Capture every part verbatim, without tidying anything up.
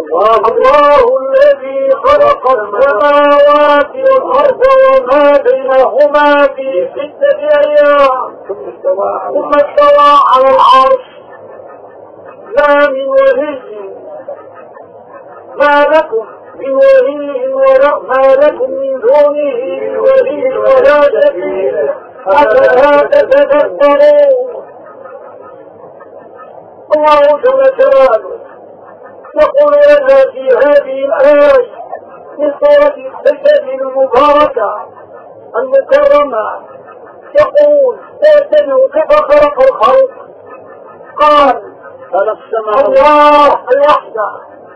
الله الذي خلق السماوات والأرض وما بينهما في ستة أيام ثم استوى على العرش. ما من ولي ما لكم من ولي ولا ما لكم من دونه ولي ولا شفيع أفلا تتذكرون. الله جل جلاله يقول لنا في هذه الآية من سورة السجدة المباركة المكرمة، يقول سيتبعوا كيف خلق الخلق. قال الله الوحدة،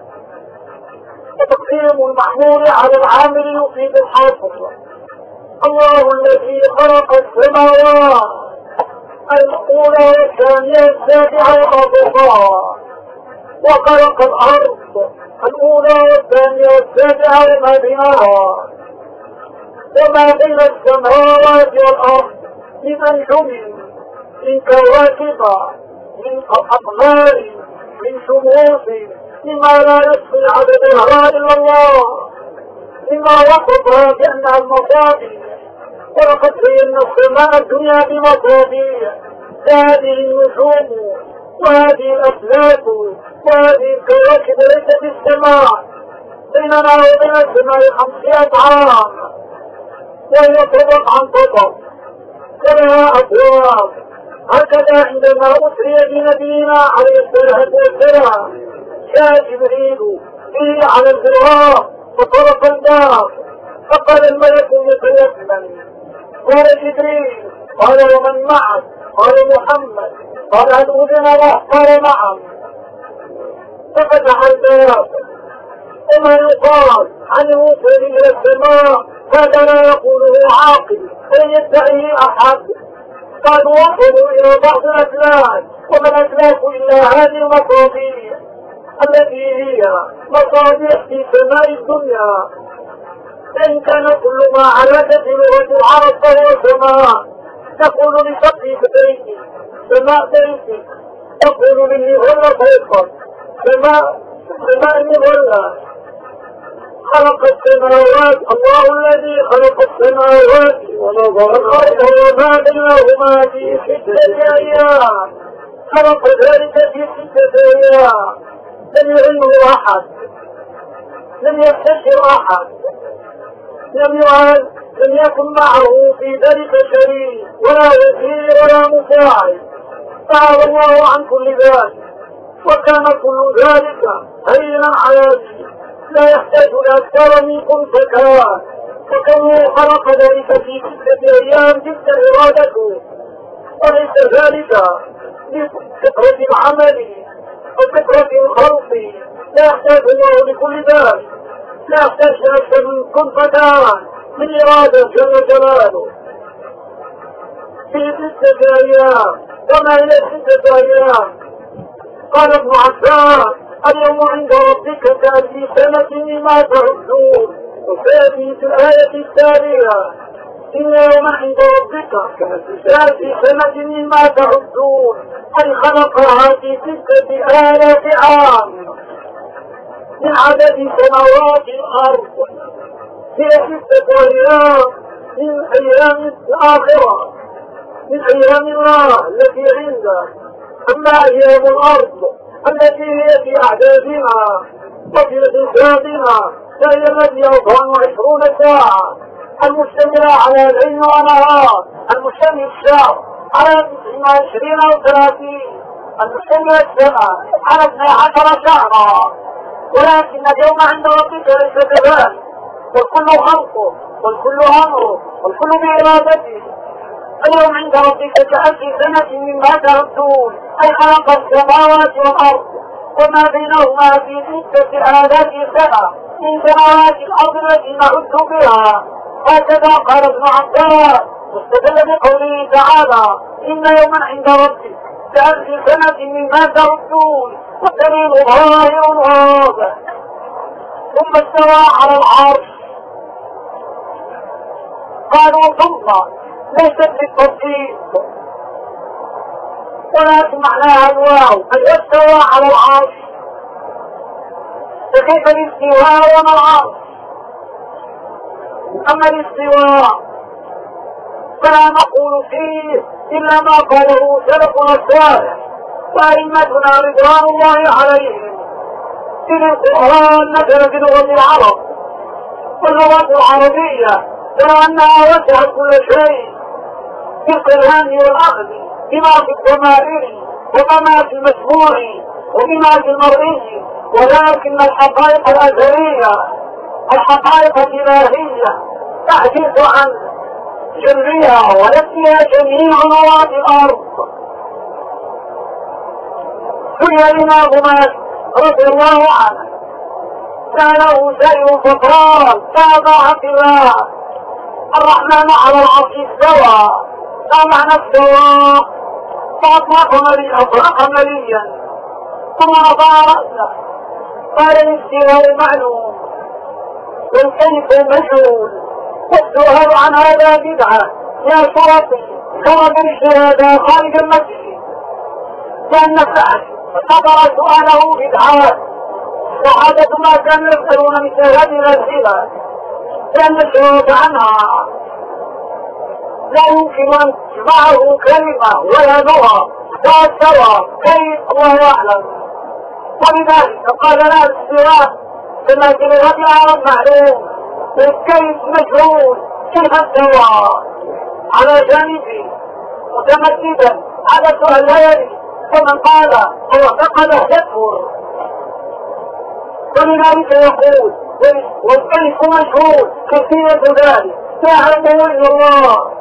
وتقديم المحمول على العامل يفيد الحاصل. الله الذي خلق السماوات الأولى والثانية السابعة والأربعة، وخلق الأرض الأولى والثانية والسابعة وما بينها، وما بين السماوات والأرض من أنجم، من كواكب، من أقمار، من شموس، مما لا يحصي عددها إلا الله، مما وصفها بأنها المصابيح. ولقد زينا السماء الدنيا بمصابيح، هذه النجوم وهذه الأفلاك وهذه الكواكب ليست في السماء، بيننا وبين السماء خمسمائة عام، وهي طبق عن طبق ولها أبواب. هكذا عندما أسري بنبينا عليه الصلاة والسلام جاء جبريل به على الزراء وطرق الباب، فقال الملك يتيمم، قال جبريل، قال ومن معك؟ قال محمد. قال هل أذن له؟ قال نعم. ففتح الباب، وما يقال عن الوصول إلى السماء هذا لا يقوله عاقل أن يدعيه أحد. قالوا وصلوا إلى بعض الأفلاك، وما الأفلاك إلا هذه المصابيح التي هي مصابيح في سماء الدنيا. إن كان كل ما على لغة العرب فهو سماء. تقول لسقف بيتي سماء بيتي، تقول للمغلة فوقك سماء سماء المغلة. خلق السماوات، الله الذي خلق السماوات والأرض وما بينهما في ستة أيام. خلق ذلك في ستة أيام، لم يعلمه أحد، لم يستشر أحد، لم يعلم، لم يكن معه في ذلك شريك ولا وزير ولا مساعد. تعالى الله عن كل ذلك، وكان كل ذلك هينا عادي لا يحتاج لأكثر من كن فكان. وكونه خلق ذلك في ستة أيام تلك إرادته، وليس ذلك لفطرة العمل وفطرة الخلق. لا يحتاج الله لكل ذلك، لا يحتاج لأكثر من كن فكان من إرادة جل جلاله في ستة أيام. وما هي ستة أيام؟ قال ابن عباس اليوم عند ربك كألف سنة مما تعدون. وسيأتي في الآية التالية إن يوم عند ربك كألف سنة مما تعدون، أي خلقها في ستة آلاف عام من عدد سنوات الأرض. هي ستة أيام من أيام الآخرة، من أيام الله التي عنده. أما أيام الأرض التي هي في أعدادنا وفي حسابنا فهي التي أربع وعشرون ساعة، المشتملة على ليل ونهار، المشتمل الشهر على تسع وعشرين أو ثلاثين، المشتمل السنة على اثني عشر شهرا. ولكن اليوم عند ربك ليس كذلك، والكل خلقه والكل أمره والكل بإرادته. اليوم عند ربك كألف سنة مما تعدون، أي خلق السماوات والأرض وما بينهما في ستة آلاف سنة من سماوات الأرض التي نعد بها. هكذا قال ابن عباس مستدل بقوله تعالى إن يوما عند ربك كألف سنة مما تعدون، والدليل ظاهر واضح. ثم استوى على العرش. قالوا ثم ليست بالتفصيل ولكن معناها الواو، أي استوى على العرش. وكيف الاستواء وما العرض؟ أما الاستواء فلا نقول فيه إلا ما قاله سلفنا الصالح وأئمتنا رضوان الله عليهم. إن القرآن نزل بلغة العرب واللغة العربية ولو أنها وسعت كل شيء في القرآن والأخذ بما في الضمائر وبما في المسموع وبما في المرئي، ولكن الحقائق الأثرية الحقائق الإلهية تعجز عن جمعها ونفيها جميع مواد الأرض. سئل الإمام مالك رضي الله عنه سأله سائل فقال: يا عبد الله، الرحمن على العرش استوى، ما معنى استوى؟ فأطلق مليا أطلق مليا ثم رفع رأسه قال: الاستواء معلوم والكيف مجهول، والسؤال عن هذا بدعة يا شرطي كما بالشهادة خارج المسجد، لأن سعد قدر سؤاله بدعات وحدث ما كانوا يسألون مثل هذه الأسئلة، لأن الجواب عنها لا يمكن أن تجمعه كلمة ولا لغة فأستوى كيف الله أعلم. ولذلك قال لا الاستواء كما في لغة العرب معلوم والكيف مجهول، كيف استوى على جانبه متمددا على سؤال لا يري، فمن قال هو فقده يكفر. ولذلك يقول والكيف مجهول، كيفية ذلك لا يعلمه إلا الله،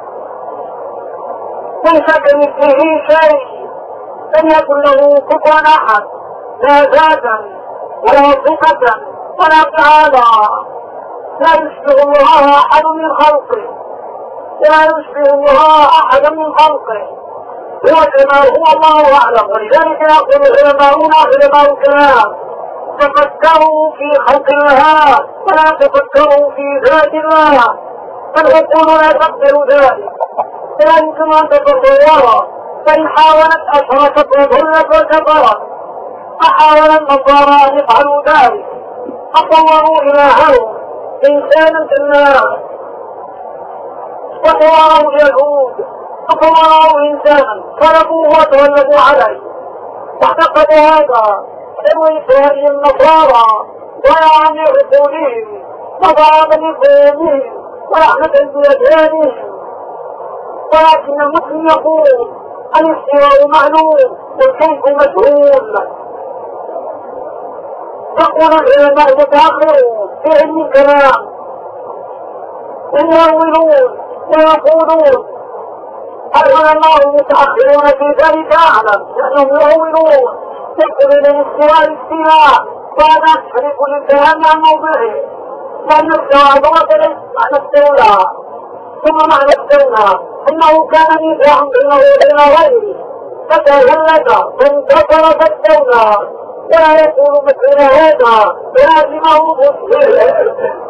ليس كمثله شيء، لم يكن له كفوا أحد، لا ذاتا ولا صفة ولا فعالا، لا يشبه الله أحد من خلقه، لا يشبه الله أحد من خلقه، هو كما هو الله أعلم. ولذلك يقول علماؤنا علماء الكلام: تفكروا في خلق الله ولا تفكروا في ذات الله، فالعقول لا تقدر ذلك، لا يمكن أن تتصورها، فإن حاولت أشركت وضلت وكفرت. فحاول النصارى أن يفعلوا ذلك، فصوروا إلههم إنسانا كالناس، وصوروا اليهود فصوروا إنسانا طلبوه وتولدوا عليه، واعتقدوا هذا تمويل النصارى ضياعا لعقولهم وضربا لقومهم ورحمة بأجيالهم. ولكن المسلم يقول الاستواء معلوم والكيف مجهول. يقول العلماء المتأخرون في علم الكلام يؤولون ويقولون العلماء المتأخرون في ذلك أعلم، لأنهم يؤولون يقولون الاستواء الاستواء وهذا يشرك الكلام عن موضعه، لأن الاستواء لغة ليس معنى استولى، ثم معنى استولى انه كان ميثاقا بينه وبين غيره فتهلك فانتصر فاستولى، ولا يكون مثل هذا لازمه مسلم.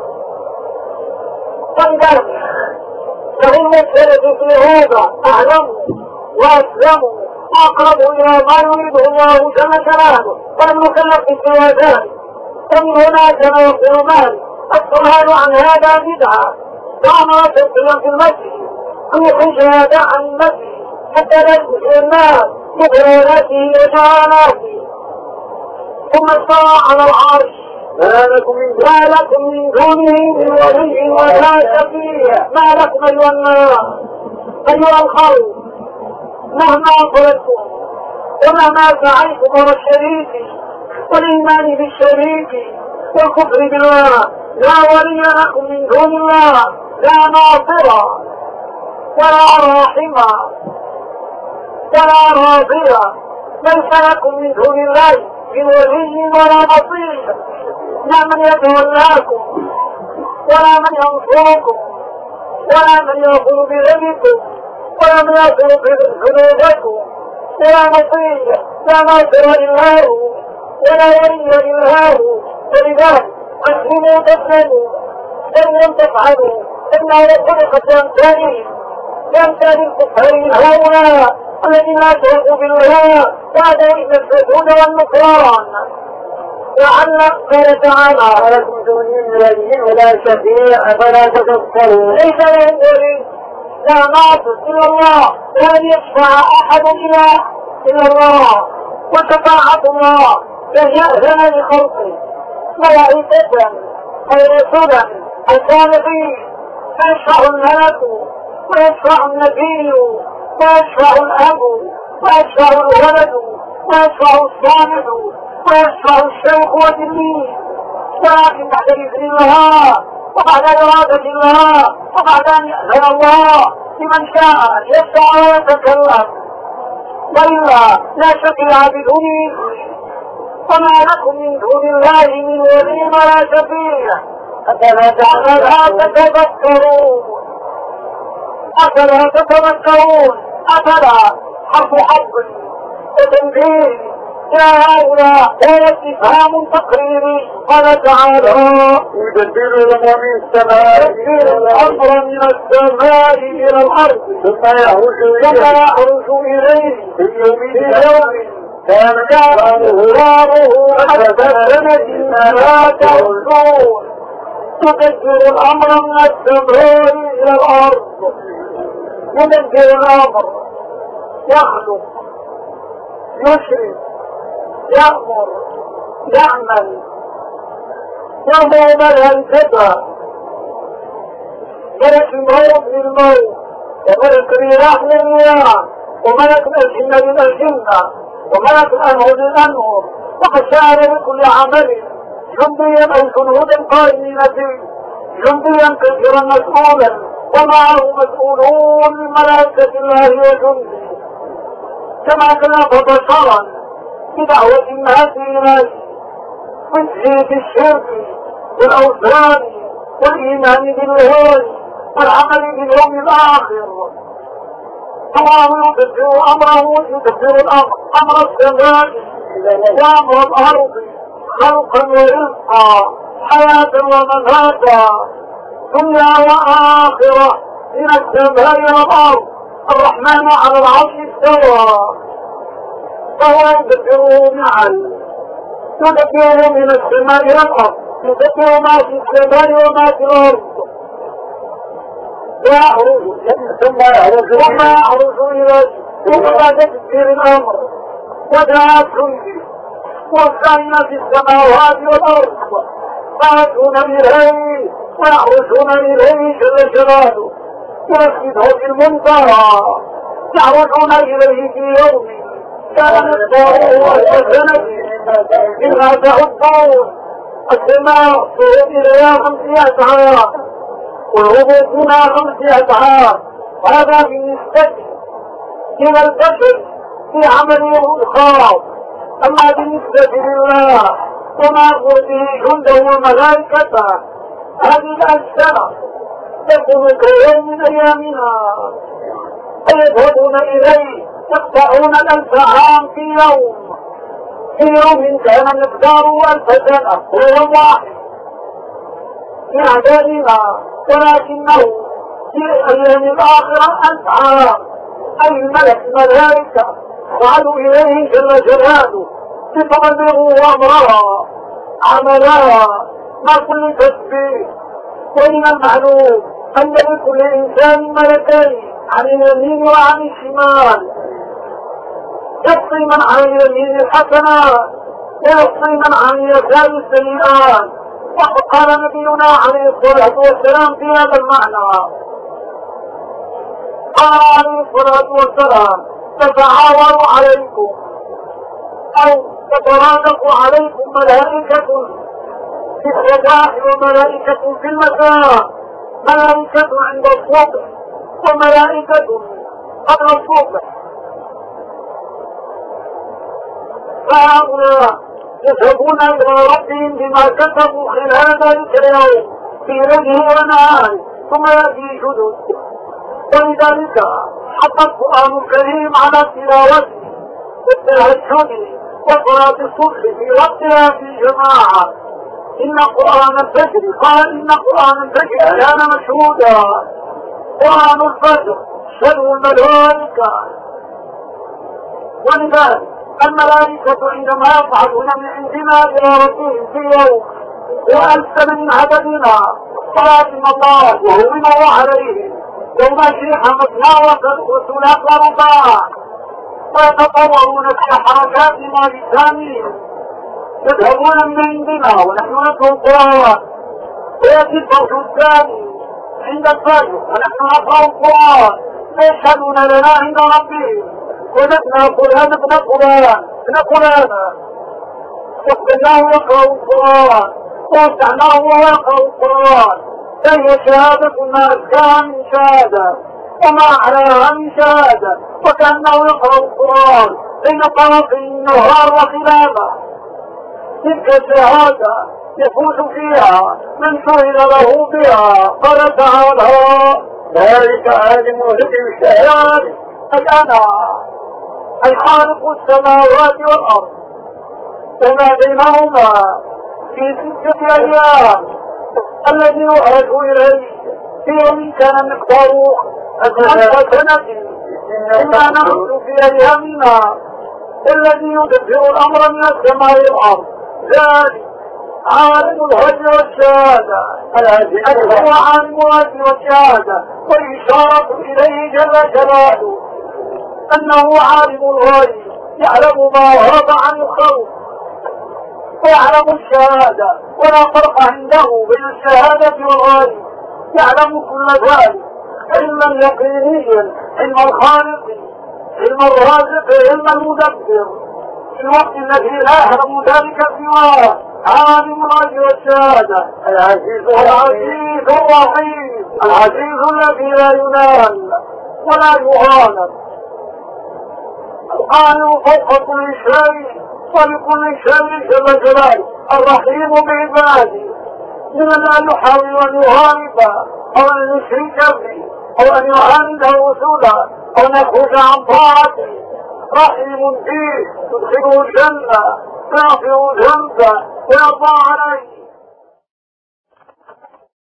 فانظر فهم السلف في هذا اعلموا واسلموا واقربوا الى ما يريده الله جل جلاله، ولم نكلف سوى ذلك. ومن هنا كما يقول مالك: السؤال عن هذا بدعه، وامر تسليا في المسجد أن يخرج هذا عن المسجد حتى لا يخرج الناس بضلالاته وجهالاته. ثم استوى على العرش، ما لكم من دونه من ولي ولا شفيع. ما لكم أيها الناس أيها الخلق مهما طلبتم ومهما سعيتم ورا الشريك والإيمان بالشريك والكفر بالله، لا ولي لكم من دون الله، لا ناصر ولا راحمة ولا راضية، ليس لكم من دون الله من ولي ولا نصير، لا من يتولاكم ولا من ينصركم ولا من يأخذ بذنبكم ولا من يأخذ بذنوبكم، ولا نصير، لا ناصر إلا هو ولا ولي إلا هو. ولذلك أسلموا تسلموا، إن لم تفعلوا إنه خلقت أمثالهم كأمثال الكفار هؤلاء الذين أشركوا بالله وأدوا إلى الجحود والنكران. لعل قال تعالى ولكم دوني من ولي ولا شفيع فلا تذكرون ليس له ولي لا ناصر الا الله ولن يشفع احد الا الا الله وشفاعة الله ان يأذن لخلقه ملائكة او رسلا او صالحين فيشفع الملك ويشفع النبي ويشفع الاب ويشفع الولد ويشفع الصالح ويشفع الشيخ والتلميذ ولكن بعد إذن الله وبعد إرادة الله وبعد أن يأذن الله لمن شاء أن يشفع ويتكلم وإلا لا شفيع بدونه وما لكم من دون الله من ولي ولا شفيع أفلا تعملها تتذكرون أفلا تتذكرون أفلا حرف حرف وتنبيه يا هؤلاء لا استفهام تقريري قال تعالى يدبر الأمر من السماء يدبر الأمر من السماء إلى الأرض ثم يعرج إليه في يوم كان مقداره حتى سنة لا تعرجون تدبر الأمر من السماء إلى الأرض يدبر الأمر يخلق يشرك يأمر يعمل يأمر ملائكته ملك الموت للموت وملك الرياح للرياح وملك الجنة للجنة وملك الأنهر للأنهر وقد شعر لكل عمل جنديا أو جنودا قائمين فيه جنديا كثيرا مسؤولا ومعه مسؤولون من ملائكة الله وجنده كما خلق بشرا بدعوة الناس إليه وتزيد الشرك والأوثان والإيمان بالله والعمل باليوم الآخر الله يدبر أمره يدبر الأمر أمر السماء وأمر الأرض خلقا ورزقا حياة ومماتا دنيا وآخرة من السماء والأرض الرحمن على العرش استوى فهو يدبره معا يدبره من السماء إلى الأرض يدبر ما في السماء وما في الأرض ويعرج ثم يعرج إليه ثم بعد تدبير الأمر ودعاء كله والسعين في السماوات والأرض فيأتون إليه ويعرجون إليه جل جلاله يسجده في المنتهى يعرجون إليه في يوم كان مقداره ألف سنة مما تعدون السماء صعود إليها خمسمائة عام والهبوط منها خمسمائة عام وهذا بالنسبة إلى البشر في عملهم الخاص أما بالنسبة لله وما أمر به جنده وملائكته هذه الأجسام تكون كيوم من أيامنا فيذهبون إليه يقطعون الألف عام في يوم في يوم كان مقداره ألف سنة ويوم واحد في أعدادنا ولكنه في الأيام الآخرة ألف عام أي الملك الملائكة فعلوا إليه جل جلاله لتبلغوا أمرها عملها مع كل تسبيح ومن المعلوم أن لكل إنسان ملكين عن اليمين وعن الشمال يقضي من عن اليمين الحسنات ويقضي من عن اليسار السيئات وقد قال نبينا عليه الصلاة والسلام في هذا المعنى قال عليه الصلاة والسلام تتعاون عليكم أو تترادف عليكم ملائكة في الصباح وملائكة في المساء ملائكة عند الصبح وملائكة قبل الصبح فهؤلاء يذهبون إلى ربهم بما كتبوا خلال ذلك اليوم في ليله ونهاره ثم يأتي جدد ولذلك حط القرآن الكريم على تلاوته والتهجد وصلاة الصبح في وقتها في جماعة إن قرآن الفجر قال إن قرآن الفجر كان مشهودا قرآن الفجر شر الملائكة ولذلك الملائكة عندما يصعدون من عندنا إلى ربهم في يوم وألف من عددنا ولكن الله وهو من الله عليهم يوم شيخ مثنى وثلاث ورباع ويتطورون في حركات ما لسانهم يذهبون من عندنا ونحن نتلو القرآن ويأتي الفوج الثاني عند الفجر ونحن نقرأ القرآن فيشهدون لنا عند ربهم ونحن قرآن ابن قرآن ابن قرآن وقلناه يقرأ القرآن ووسعناه ويقرأ القرآن فهي شهادة ما أزكاها من شهادة وما أعلاها من شهادة وكأنه يقرأ القرآن بين طرفي النهار وخلافه. تلك الشهادة يفوز فيها من سئل له بها قال تعالى ذلك عالم الغيب والشهادة أنا الخالق السماوات والأرض وما بينهما في ستة أيام الذي يعرج إليه في يوم كان مقداره ألف سنة إنا نحن في أيامنا الذي يدبر الأمر من السماء والأرض ذلك عالم الغيب والشهادة هو عالم الغيب والشهادة والإشارة إليه جل جلاله أنه عالم الغيب يعلم ما غاب عن الخلق ويعلم الشهادة ولا فرق عنده بين الشهادة والغيب يعلم كل ذلك علما يقينيا علم الخالق علم الرازق علم المدبر في الوقت الذي لا يعلم ذلك سواه عالم الغيب والشهادة العزيز العزيز الرحيم العزيز الذي لا ينال ولا يغالب القائم فوق كل شيء ولكل شيء جل جلاله الرحيم بعباده من لا يحاول ان يغالب او ان يشرك به او ان يعاند رسوله او ان يخرج عن طاعته رحيم فيه يدخله الجنه ويغفر ذنبه ويرضى عليه